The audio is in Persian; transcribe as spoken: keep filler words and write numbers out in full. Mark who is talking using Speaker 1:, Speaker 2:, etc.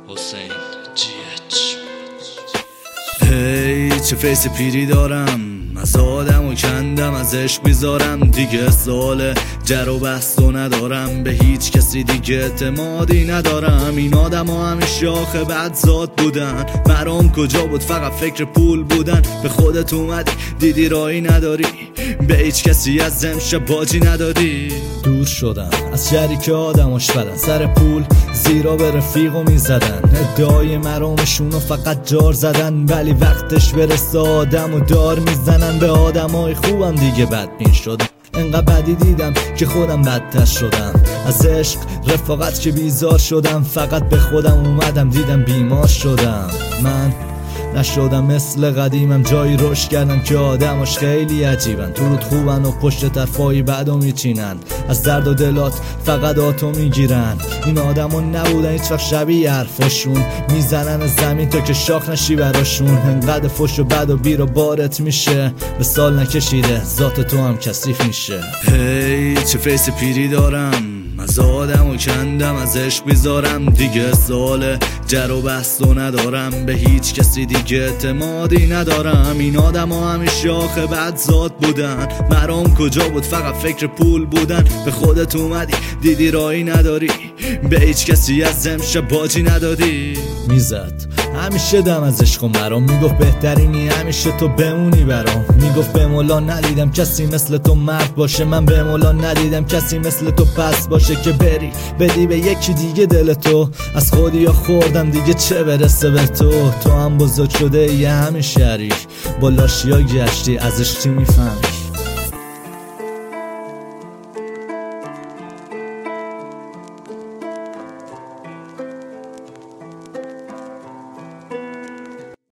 Speaker 1: حسین جی اچ.
Speaker 2: هی چه فیس پیری دارم، از آدم و کندم ازش بیزارم. دیگه سال جر و بحث و ندارم، به هیچ کسی دیگه اعتمادی ندارم. این آدم ها همیشه آخه بدزاد بودن، برام کجا بود فقط فکر پول بودن. به خودت اومدی دیدی رایی نداری، به هیچ کسی از امشب باجی ندادی. دور شدم از شهری که آدماش بدن، سر پول زیرا به رفیقو میزدن. ادعای مرامشونو فقط جار زدن، ولی وقتش برسه آدمو دار میزنن. به آدمای خوبم دیگه بدبین شدم، انقدر بدی دیدم که خودم بدتر شدم. از عشق رفاقت که بیزار شدم، فقط به خودم اومدم دیدم بیمار شدم. من نشدم مثل قدیمم، جایی رشد کردم که آدماش خیلی عجیبن. تو رود خوبن و پشت طرفای بعدو میچینن، از درد و دلات فقط آتو میگیرن. این آدما نبودن هیچ وقت شبیه حرفاشون، میزنن زمین تا که شاخ نشی براشون. انقدر فش و بد و بیر و بارت میشه، به سال نکشیده ذات تو هم کثیف میشه. هی چه فیس پیری دارم، از آدم و کندم ازش بیزارم. دیگه سال جر و بحث و ندارم، به هیچ کسی دیگه اعتمادی ندارم. این آدم ها همیشه آخه بدزاد بودن، مرام کجا بود فقط فکر پول بودن. به خودت اومدی دیدی رایی نداری، به هیچ کسی از امشب باجی ندادی. میزد همیشه دم از عشق و مرام، میگفت بهترینی همیشه تو بمونی برام. میگفت به مولا ندیدم کسی مثل تو مرد باشه، من به مولا ندیدم کسی مثل تو پس باشه. که بری بدی به یکی دیگه دل تو، از خودی یا خوردم دیگه چه برسه به تو. تو هم بزرگ شده یه همین شهری، با لاشیا گشتی ازش چی میفهمی؟